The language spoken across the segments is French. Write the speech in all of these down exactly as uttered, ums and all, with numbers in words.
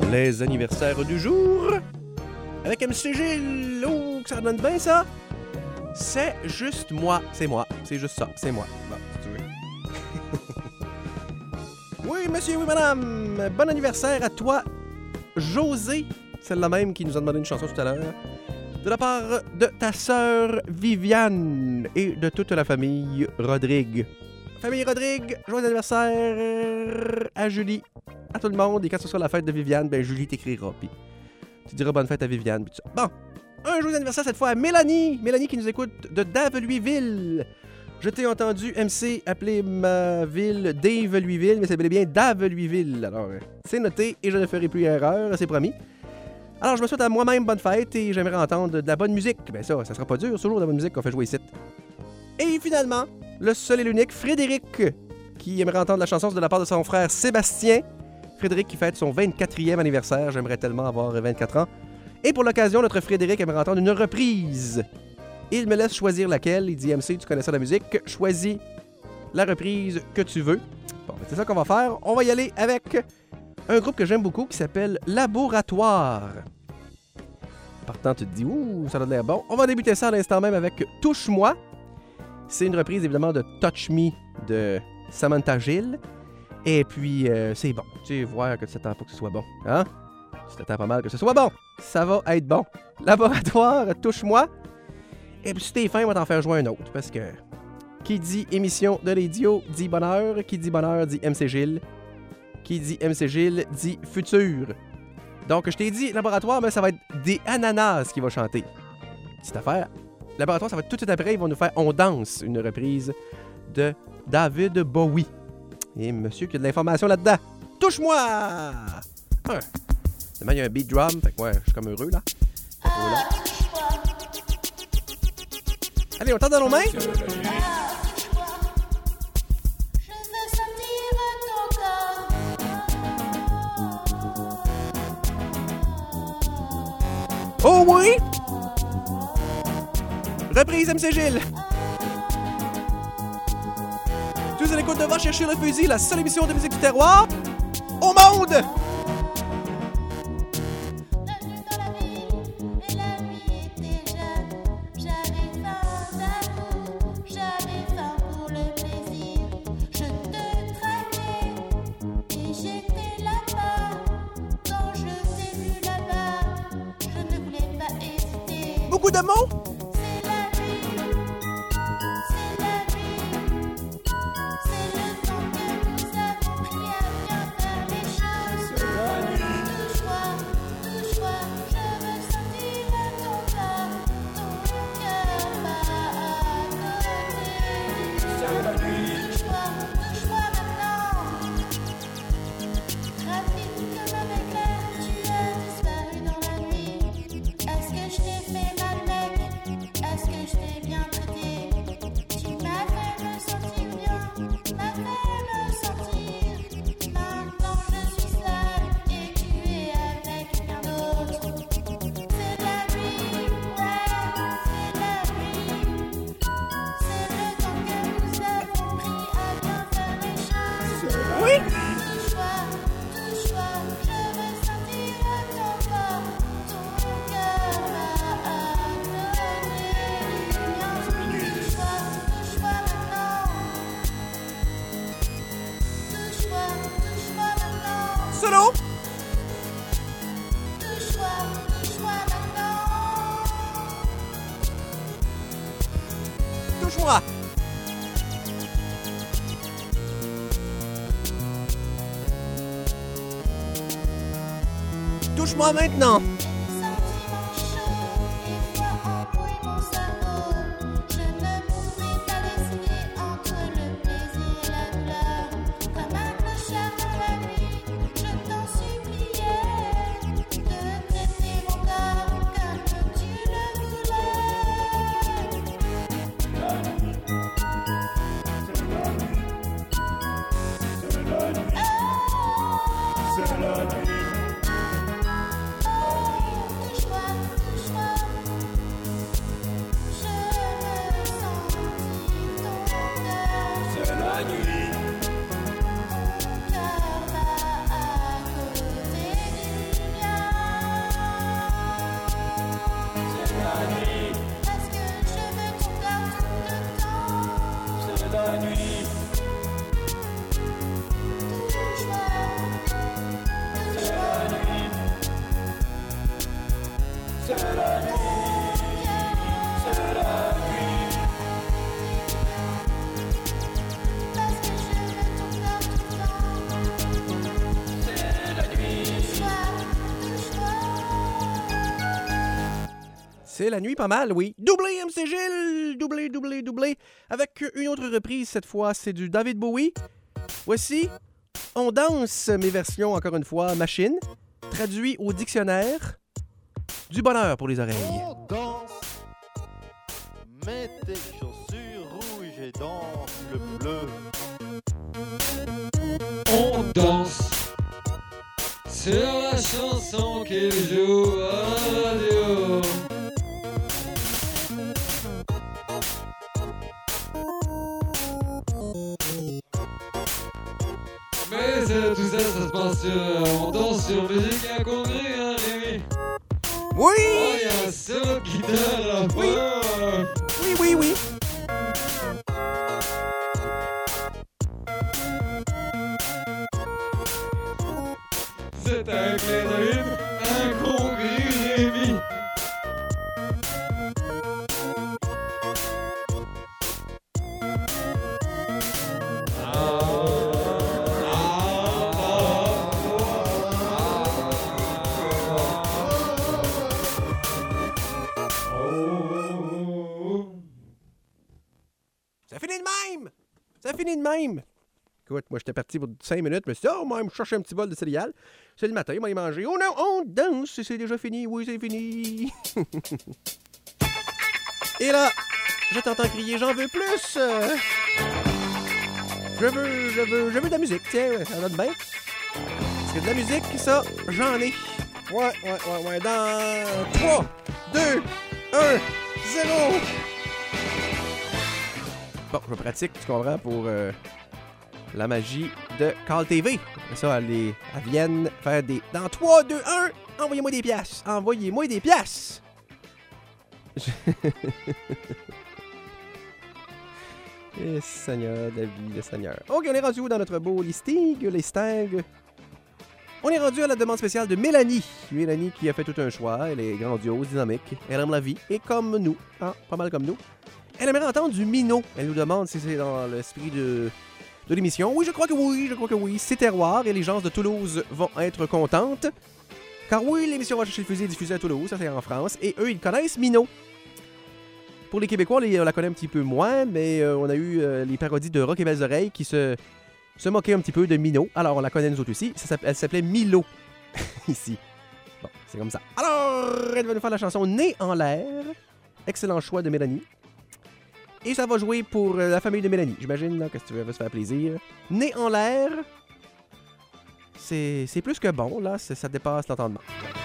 les anniversaires du jour avec M C Gilles. Oh, que ça donne bien ça. C'est juste moi. C'est moi. C'est juste ça. C'est moi. Bon, si tu veux. Oui, monsieur, oui, madame. Bon anniversaire à toi, José. Celle-là même qui nous a demandé une chanson tout à l'heure. De la part de ta sœur Viviane et de toute la famille Rodrigue. Famille Rodrigue, joyeux anniversaire à Julie, à tout le monde. Et quand ce sera la fête de Viviane, ben Julie t'écrira. Puis tu diras bonne fête à Viviane. Puis tout ça. Bon, un joyeux anniversaire cette fois à Mélanie. Mélanie qui nous écoute de Dave-Louisville. Je t'ai entendu, M C, appeler ma ville Dave-Louisville, mais c'est bel et bien Dave-Louisville. Alors, c'est noté et je ne ferai plus erreur, c'est promis. Alors, je me souhaite à moi-même bonne fête et j'aimerais entendre de la bonne musique. Ben ça, ça sera pas dur, c'est toujours de la bonne musique qu'on fait jouer ici. Et finalement, le seul et l'unique Frédéric, qui aimerait entendre la chanson de la part de son frère Sébastien. Frédéric qui fête son vingt-quatrième anniversaire, j'aimerais tellement avoir vingt-quatre ans. Et pour l'occasion, notre Frédéric aimerait entendre une reprise. Il me laisse choisir laquelle. Il dit, M C, tu connais ça la musique, choisis la reprise que tu veux. Bon, ben c'est ça qu'on va faire. On va y aller avec un groupe que j'aime beaucoup qui s'appelle Laboratoire. Partant, tu te dis, ouh, ça a l'air bon. On va débuter ça à l'instant même avec Touche-moi. C'est une reprise évidemment de Touch Me de Samantha Gill. Et puis, euh, c'est bon. Tu sais, voir que tu t'attends pas que ce soit bon. Hein? Tu t'attends pas mal que ce soit bon. Ça va être bon. Laboratoire, Touche-moi. Et puis, si t'es fin, on va t'en faire jouer un autre. Parce que qui dit émission de l'idiot dit bonheur. Qui dit bonheur dit M C Gill. Qui dit M C Gill dit futur. Donc, je t'ai dit Laboratoire, mais ça va être des ananas qui va chanter. Petite affaire. Laboratoire, ça va être tout de suite après. Ils vont nous faire On danse, une reprise de David Bowie. Et monsieur qui a de l'information là-dedans. Touche-moi! Un. Demain, il y a un beat drum. Fait que ouais, je suis comme heureux, là. Voilà. Allez, on tente dans nos mains. Oh oui! Reprise M C Gilles. Tu es à l'écoute de Va chercher le fusil, la seule émission de musique du terroir au monde! Beaucoup de mots? Solo! Touche-moi! Touche-moi maintenant! C'est la nuit pas mal, oui. Doublé M C Gilles! Doublé, doublé, doublé. Avec une autre reprise, cette fois, c'est du David Bowie. Voici On danse, mes versions, encore une fois, machine. Traduit au dictionnaire. Du bonheur pour les oreilles. On danse, mets tes chaussures rouges et danse le bleu. On danse sur la chanson qu'il joue à la radio. Mais euh, tout ça, ça se passe sur... Euh, on danse sur musique incongruée, hein, Rémi? Oui! Oh, il y a un solo de guitare à la Oui. fin. Oui, oui, oui. C'est un clin d'œil incongru, Rémi. Ça finit de même! Ça finit de même! Écoute, moi, j'étais parti pour cinq minutes, mais c'est oh, moi, je cherche un petit bol de céréales. C'est le matin, il m'a mangé. Oh non, on danse, c'est déjà fini. Oui, c'est fini. Et là, je t'entends crier, j'en veux plus. Euh, Je veux, je veux, je veux de la musique. Tiens, ouais, ça va de bien. Parce que de la musique, ça, j'en ai. Ouais, ouais, ouais, ouais. Dans trois, deux, un, zéro. Bon, je pratique, tu comprends, pour euh, la magie de Call T V. Et ça, elles, elles viennent faire des... Dans trois, deux, un, envoyez-moi des piastres. Envoyez-moi des piastres. Je... Eh, Seigneur, la vie, le Seigneur. OK, on est rendu où dans notre beau listing, les Sting? On est rendu à la demande spéciale de Mélanie. Mélanie qui a fait tout un choix. Elle est grandiose, dynamique. Elle aime la vie. Et comme nous, hein, pas mal comme nous. Elle aimerait entendre du Minot. Elle nous demande si c'est dans l'esprit de, de l'émission. Oui, je crois que oui, je crois que oui. C'est terroir et les gens de Toulouse vont être contentes. Car oui, l'émission Va chercher le fusil est diffusée à Toulouse, ça c'est en France. Et eux, ils connaissent Minot. Pour les Québécois, on, les, on la connaît un petit peu moins, mais euh, on a eu euh, les parodies de Rock et Belles Oreilles qui se, se moquaient un petit peu de Minot. Alors, on la connaît nous autres aussi. Ça, elle s'appelait Milo, ici. Bon, c'est comme ça. Alors, elle va nous faire la chanson Né en l'air. Excellent choix de Mélanie. Et ça va jouer pour euh, la famille de Mélanie. J'imagine là, que tu veux se faire plaisir. Né en l'air, c'est, c'est plus que bon, là. C'est, ça dépasse l'entendement.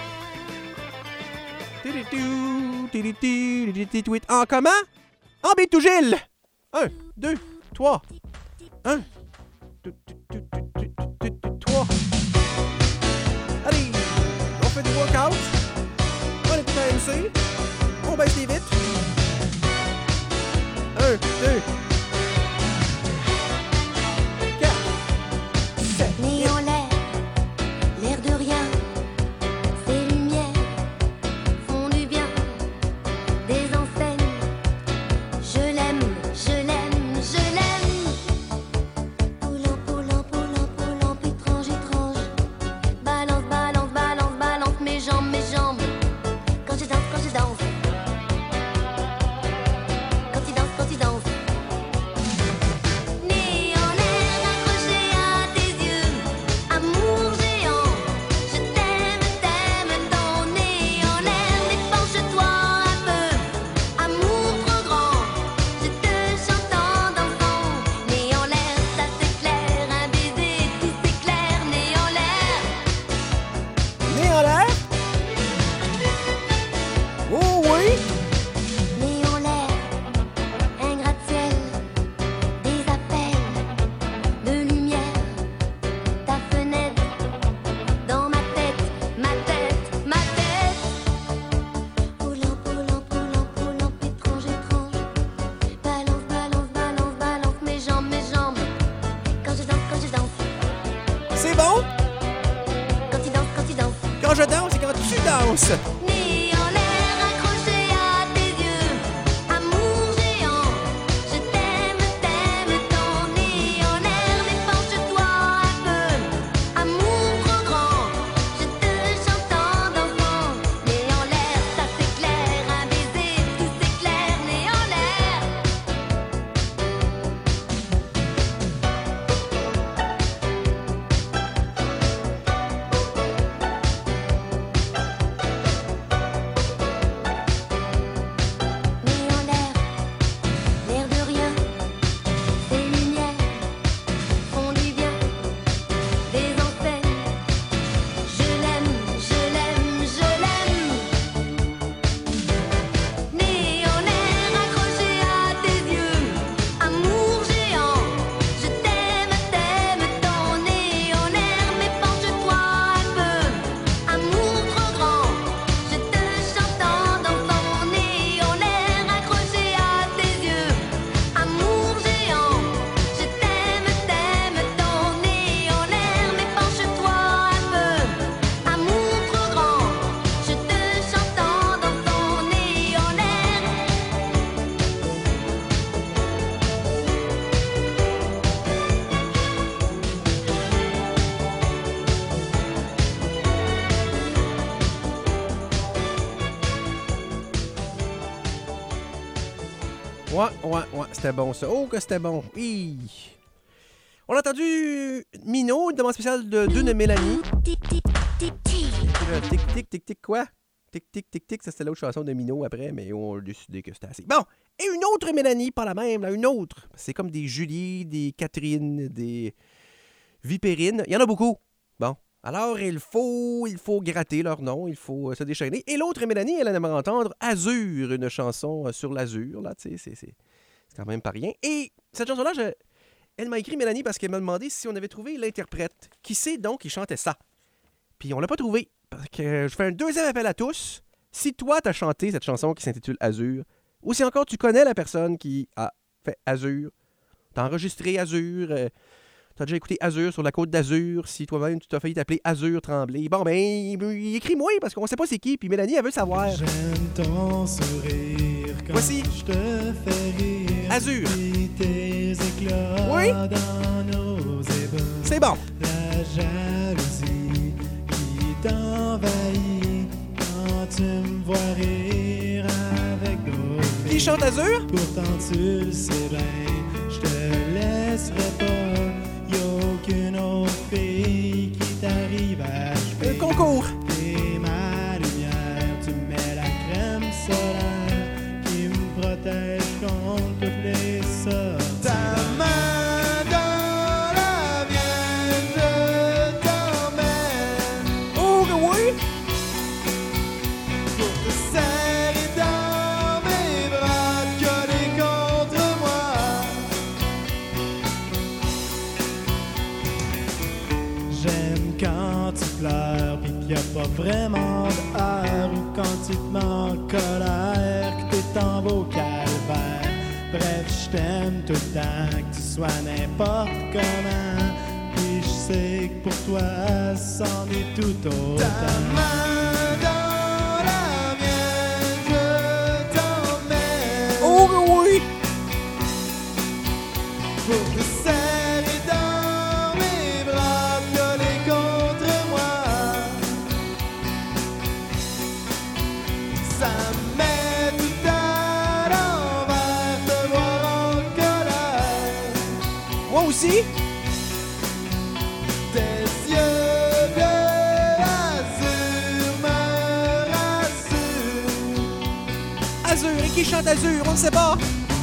En comment? En bitou Gilles! Un, deux, trois. Un, deux, trois. Allez, on fait des workouts. On écoute un M C. On baisse les vitres. Un, deux, quatre, sept. Né en l'air, l'air de rien. Ces lumières font du bien. Des enseignes, je l'aime, je l'aime, je l'aime. Poulant, poulant, poulant, poulant, étrange, étrange. Balance, balance, balance, balance mes jambes, mes jambes. Quand je danse, quand je danse. Quand il danse, quand il danse. Né en l'air, accroché à tes yeux. Amour géant, je t'aime, t'aime. Ton nez en l'air, dépenche-toi un peu. Amour trop grand, je te chante en dansant. Né en l'air, ça s'éclaire, un baiser, tout s'éclaire. Né en l'air. Né en l'air? Oh oui! Né en l'air, un gratte-ciel, des appels, de lumière, ta fenêtre, dans ma tête, ma tête, ma tête. Poulant, poulant, poulant, poulant, étrange, étrange. Balance, balance, balance, balance mes jambes, mes jambes. Quand je danse, quand je danse, C'est bon? quand il danse, quand il danse. Quand je danse et quand tu danses. Né en l'air, accroché à tes yeux. Amour géant, je t'aime, t'aime. Ton nez en l'air, dépenche-toi un peu. Amour trop grand, je te chante en dansant. Né en l'air, ça s'éclaire, un baiser, Ouais, ouais, ouais, c'était bon ça. Oh, que c'était bon. Hi. On a entendu Mino, une demande spéciale de Dune Mélanie. Tic, tic, tic, tic. Tic, tic, tic, tic, quoi? Tic, tic, tic, tic, ça c'était l'autre chanson de Mino après, mais on a décidé que c'était assez. Bon, et une autre Mélanie, pas la même, là, une autre. C'est comme des Julie, des Catherine, des Vipérine. Il y en a beaucoup. Bon, alors il faut, il faut gratter leur nom, il faut euh, se déchaîner. Et l'autre Mélanie, elle aimerait entendre Azur, une chanson euh, sur l'azur, là, tu sais, c'est, c'est, c'est quand même pas rien. Et cette chanson-là, je, elle m'a écrit Mélanie parce qu'elle m'a demandé si on avait trouvé l'interprète. Qui c'est donc qui chantait ça? Puis on l'a pas trouvé. Parce que je fais un deuxième appel à tous. Si toi, t'as chanté cette chanson qui s'intitule Azur, ou si encore tu connais la personne qui a fait Azur, t'as enregistré Azur, euh, t'as déjà écouté Azur sur la côte d'Azur, si toi-même tu t'as failli t'appeler Azur Tremblay, bon ben, écris-moi parce qu'on sait pas c'est qui, puis Mélanie, elle veut savoir. J'aime ton sourire quand Voici je te fais rire. Azur. Puis tes éclats Oui. dans nos ébats. C'est bon. La jalousie qui t'envahit quand tu me vois rire avec nos filles. Qui chante Azur? Pourtant tu le sais bien, je te laisserai pas. Y'a aucune autre fille qui t'arrive à Un achever. concours. T'es ma lumière, tu mets la crème solaire qui me protège contre toutes les sortes. Ta main dans la mienne, je t'emmène Oh, que oui. pour te serrer dans mes bras, collé contre moi. J'aime quand tu pleures pis qu'il y a pas vraiment d'air, ou quand tu te mets en colère, que t'es en beau calvaire. Bref, je t'aime tout le temps, que tu sois n'importe comment. Puis je sais que pour toi, c'en est tout autant. Ta main dans la mienne, je t'emmène Oh, que oui. pour te serrer dans mes bras, collé contre moi. Ça me met tout à l'envers, te voir en colère. Moi aussi. Tes yeux bleus azur me rassurent. Azur. Et qui chante Azur? On ne sait pas.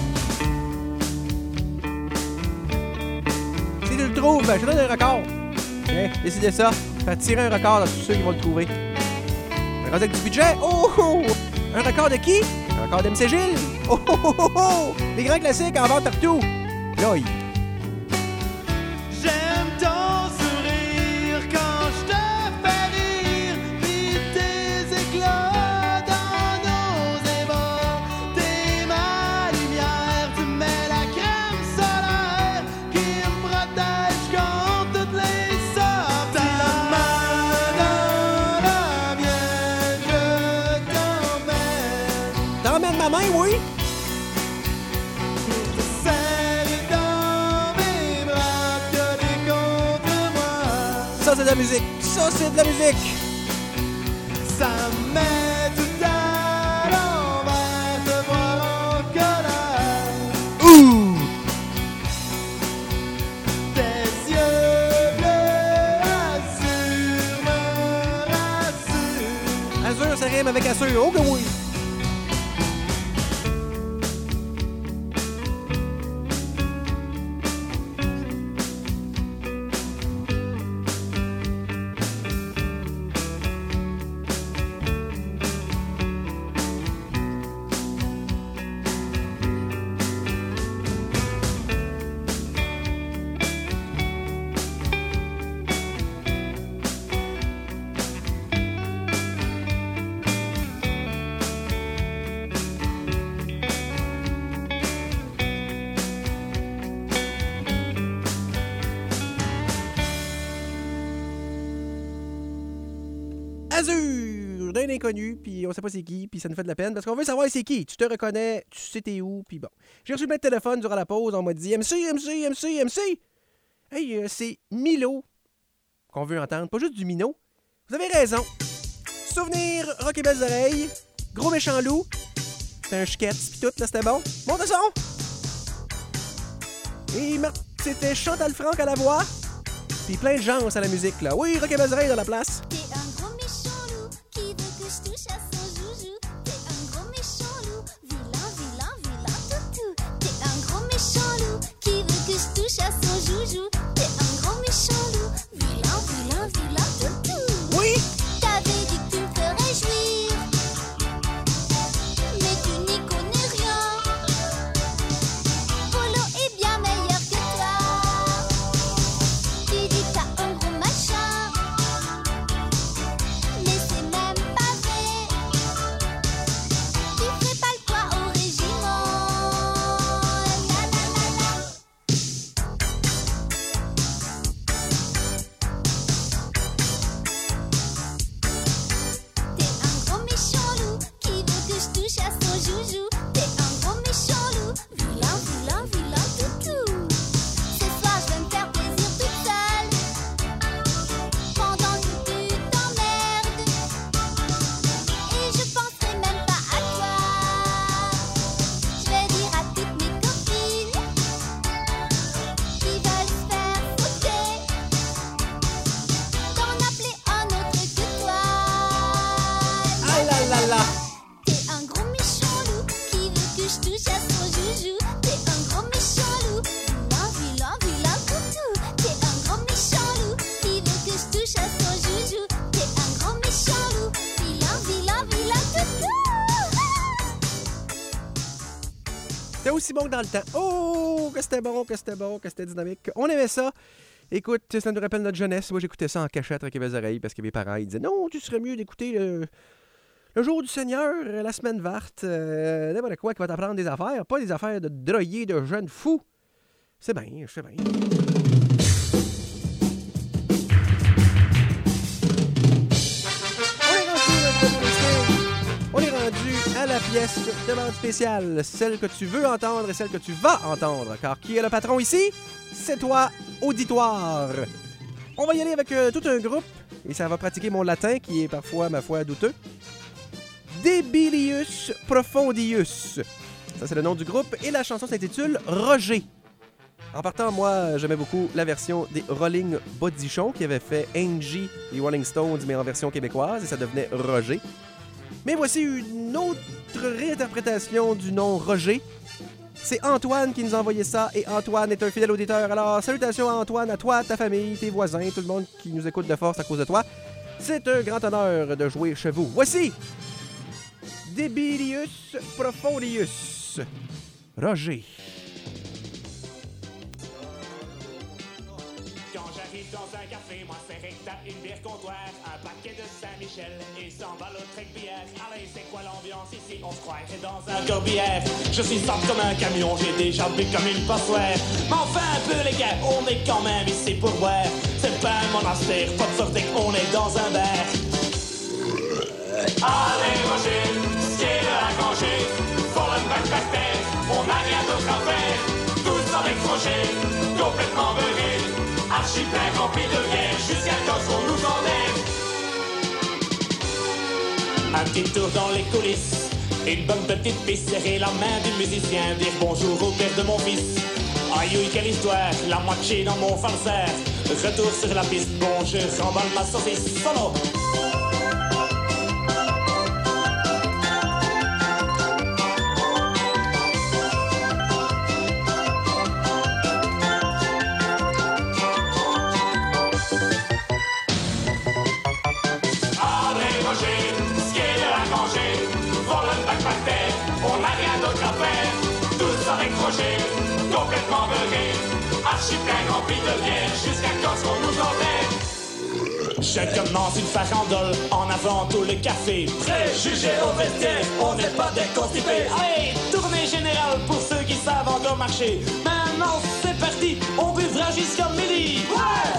Si tu le trouves, ben, je te donne un record. Tiens, décidez ça. Faites tirer un record à tous ceux qui vont le trouver. Un record avec du budget. Oh, oh, oh. Un record de qui? Un record d'M C Gilles. Oh, oh, oh, oh, oh. Les grands classiques en vente partout. Là, il- J'aime ton sourire quand je te fais rire, puis tes éclats dans nos ébats. T'es ma lumière, tu mets la crème solaire qui me protège contre toutes les sortes. Ta main dans la mienne, je t'emmène T'emmènes ma main, oui? pour te serrer dans mes bras, collé contre moi. Ça, c'est de la musique. Ça, c'est de la musique. Ça me met tout à l'envers, te voir en colère. Ouh! Tes yeux bleus azur me rassurent. Azur, ça rime avec Assur. Oh, que oui! Azur, d'un inconnu, puis on sait pas c'est qui, puis ça nous fait de la peine, parce qu'on veut savoir c'est qui. Tu te reconnais, tu sais t'es où, puis bon. J'ai reçu plein de téléphones durant la pause, on m'a dit « M C, M C, M C, M C! » Hey, euh, c'est Milo qu'on veut entendre, pas juste du Mino. Vous avez raison. Souvenir, Rock et Belles Oreilles, Gros Méchant Loup, c'était un schketz, pis tout, là, c'était bon. Monte le son! Et Mar- c'était Chantal Franck à la voix, puis plein de gens à la musique, là. Oui, Rock et Bazarin dans la place. T'es un gros méchant loup qui veut que je touche à son joujou. T'es un gros méchant loup, vilain, vilain, vilain toutou. T'es un gros méchant loup qui veut que je touche à son joujou. T'es un gros méchant loup, vilain, vilain, vilain toutou. Oui! T'avais dit que tu me ferais jouir, mais tu n'y connais rien. Polo est bien meilleur que toi. Tu dis que t'as un gros machin, mais c'est même pas vrai. Tu ferais pas le poids au régiment. La la la la. T'es un gros méchant loup qui veut que je touche à son joujou. T'es un gros méchant loup, vilain, vilain, vilain toutou. Ce soir je vais me faire plaisir toute seule, pendant que tu t'emmerdes. Et je penserai même pas à toi. Je vais dire à toutes mes copines qui veulent se faire foutre d'en appeler un autre que toi. Ah là là là! T'es un gros méchant loup qui veut que je touche à son joujou. T'es un gros méchant loup, vilain, vilain, vilain toutou. T'es un gros méchant loup qui veut que je touche à son joujou. T'es un gros méchant loup, vilain, vilain, vilain toutou. C'était aussi bon que dans le temps. Oh, que c'était bon, que c'était bon, que c'était dynamique. On aimait ça. Écoute, ça nous rappelle notre jeunesse. Moi, j'écoutais ça en cachette avec mes oreilles parce que mes parents ils disaient non, tu serais mieux d'écouter le, le jour du Seigneur, la semaine verte, euh, n'importe quoi qui va t'apprendre des affaires, pas des affaires de droyer de jeunes fous. C'est bien, je sais bien. On est rendu, notre publicité. On est rendu à la pièce demande spéciale, celle que tu veux entendre et celle que tu vas entendre. Car qui est le patron ici? C'est toi, auditoire. On va y aller avec euh, tout un groupe et ça va pratiquer mon latin qui est parfois, ma foi, douteux. Debilius Profondius. Ça, c'est le nom du groupe et la chanson s'intitule Roger. En partant, moi, j'aimais beaucoup la version des Rolling Bodichon qui avait fait Angie et Rolling Stones, mais en version québécoise, et ça devenait Roger. Mais voici une autre réinterprétation du nom Roger. C'est Antoine qui nous a envoyé ça, et Antoine est un fidèle auditeur. Alors, salutations à Antoine, à toi, ta famille, tes voisins, tout le monde qui nous écoute de force à cause de toi. C'est un grand honneur de jouer chez vous. Voici Debilius Profondius. Roger. Quand j'arrive dans un café, moi c'est recta, une bière comptoir, un paquet de Saint-Michel et cent balles au trek bière. Allez, c'est quoi l'ambiance ici? On se croirait dans un corbière. Je suis simple comme un camion, j'ai déjà bu comme une passoire. Mais enfin un peu les gars, on est quand même ici pour boire. C'est pas un monastère, pas de sortie, on est dans un bar. Allez Roger, ce qui est à manger, pour le bac par terre, on n'a rien d'autre à faire. Tous avec Roger, complètement beurré, archi plein rempli de bière, jusqu'à quand on nous enlève. Un petit tour dans les coulisses, une bonne petite piste, serrer la main du musicien, dire bonjour au père de mon fils. Aïe ouïe, quelle histoire, la moitié dans mon falsaire. Retour sur la piste, bon je remballe ma saucisse solo. Complètement beurré, archi plein rempli de bière, jusqu'à quand on nous enlève. Je commence une farandole, en avant tout le café. Préjugés au vestiaire, on n'est pas des constipés. Allez, tournée générale pour ceux qui savent encore marcher. Maintenant c'est parti, on buvra jusqu'à midi. Ouais!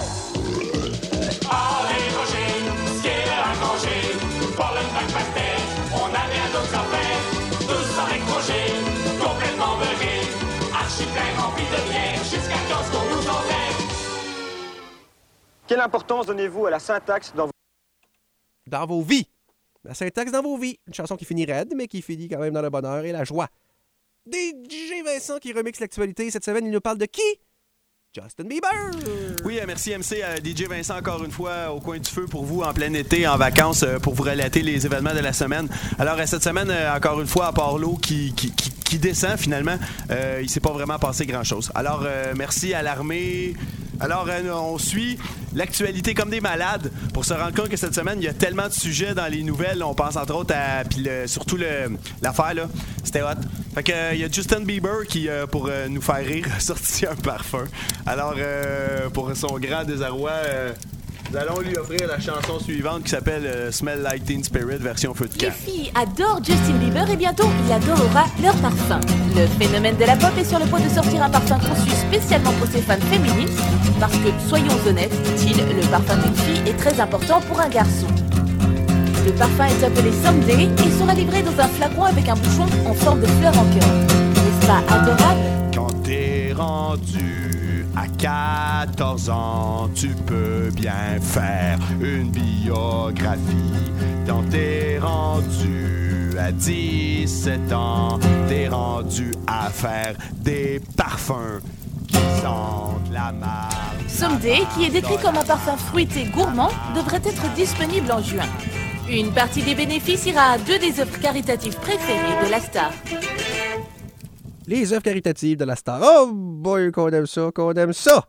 Allez Roger, ce qui est à manger, pas le bac par terre, on n'a rien d'autre à faire. Tous avec Roger, complètement beurré, archi plein rempli de bière, jusqu'à quand qu'on nous enlève. Quelle importance donnez-vous à la syntaxe dans vos... Dans vos vies. La syntaxe dans vos vies. Une chanson qui finit raide, mais qui finit quand même dans le bonheur et la joie. D J Vincent qui remixe l'actualité. Cette semaine, il nous parle de qui? Justin Bieber! Oui, euh, merci M C, à D J Vincent encore une fois au coin du feu pour vous en plein été, en vacances, euh, pour vous relater les événements de la semaine. Alors euh, cette semaine, euh, encore une fois, à part l'eau qui, qui, qui, qui descend finalement, euh, il s'est pas vraiment passé grand-chose. Alors euh, merci à l'armée. Alors euh, on suit l'actualité comme des malades pour se rendre compte que cette semaine, il y a tellement de sujets dans les nouvelles. On pense entre autres à, puis le, surtout le, l'affaire là, c'était hot. Fait que euh, il y a Justin Bieber qui, euh, pour euh, nous faire rire, a sorti un parfum. Alors, euh, pour son grand désarroi, euh, nous allons lui offrir la chanson suivante qui s'appelle euh, Smell Like Teen Spirit version feu de Les camp. filles adorent Justin Bieber et bientôt il adorera leur parfum. Le phénomène de la pop est sur le point de sortir un parfum conçu spécialement pour ses fans féminines parce que, soyons honnêtes, dit-il, le parfum d'une fille est très important pour un garçon. Le parfum est appelé Someday et sera livré dans un flacon avec un bouchon en forme de fleur en cœur. N'est-ce pas adorable? Quand t'es rendu à quatorze ans, tu peux bien faire une biographie. Quand t'es rendu à dix-sept ans, t'es rendu à faire des parfums qui sentent la marde. Someday, qui est décrit comme un parfum fruité gourmand, devrait être disponible en juin. Une partie des bénéfices ira à deux des œuvres caritatives préférées de la star. Les œuvres caritatives de la star. Oh boy, qu'on aime ça, qu'on aime ça!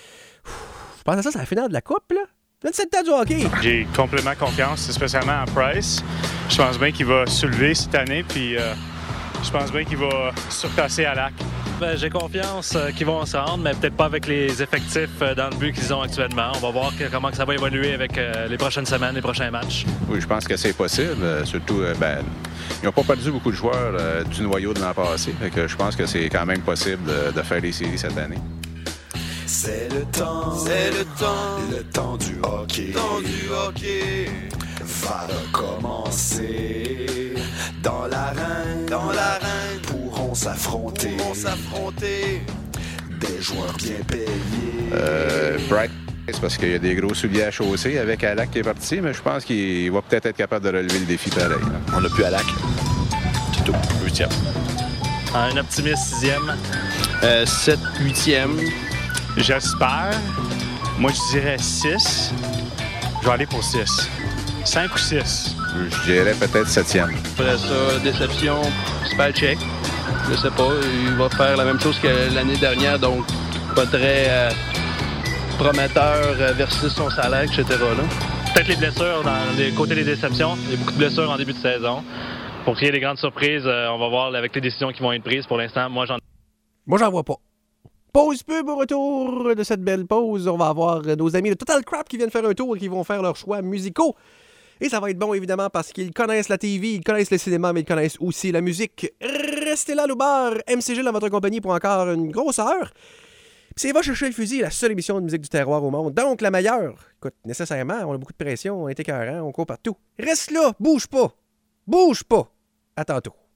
Je pense à ça, c'est la finale de la Coupe, là. vingt-sept ans du hockey. J'ai complètement confiance, spécialement en Price. Je pense bien qu'il va soulever cette année, puis euh, je pense bien qu'il va surpasser à Lac. Ben, j'ai confiance euh, qu'ils vont se rendre, mais peut-être pas avec les effectifs euh, dans le but qu'ils ont actuellement. On va voir que, comment que ça va évoluer avec euh, les prochaines semaines, les prochains matchs. Oui, je pense que c'est possible. Euh, surtout, euh, ben, ils n'ont pas perdu beaucoup de joueurs euh, du noyau de l'an passé. Fait que je pense que c'est quand même possible de, de faire les séries cette année. C'est le temps, c'est le temps, le temps du hockey, temps du hockey va recommencer. Dans l'arène, dans l'arène, pourront s'affronter, pourront s'affronter des joueurs bien payés. Euh, Bright, c'est parce qu'il y a des gros souliers à chausser avec Alak qui est parti, mais je pense qu'il va peut-être être capable de relever le défi pareil. Là. On n'a plus Alak. C'est tout. Huitième. Un optimiste sixième. Euh, sept, huitième. J'espère. Moi, je dirais six. Je vais aller pour six. cinq ou six. Je dirais peut-être septième. Après ça, déception, Spalcheck. Je sais pas, il va faire la même chose que l'année dernière, donc pas très euh, prometteur euh, versus son salaire, et cetera. Là. Peut-être les blessures dans les côtés des déceptions. Il y a beaucoup de blessures en début de saison. Pour créer des grandes surprises, euh, on va voir avec les décisions qui vont être prises. Pour l'instant, moi, j'en... Moi, j'en vois pas. Pause pub au retour de cette belle pause. On va avoir nos amis de Total Crap qui viennent faire un tour et qui vont faire leurs choix musicaux. Et ça va être bon, évidemment, parce qu'ils connaissent la T V, ils connaissent le cinéma, mais ils connaissent aussi la musique. Restez là, le bar. M C G dans votre compagnie pour encore une grosse heure. Puis c'est Va chercher le fusil, la seule émission de musique du terroir au monde. Donc, la meilleure. Écoute, nécessairement, on a beaucoup de pression, on est écœurant, on court partout. Reste là, bouge pas. Bouge pas. À tantôt.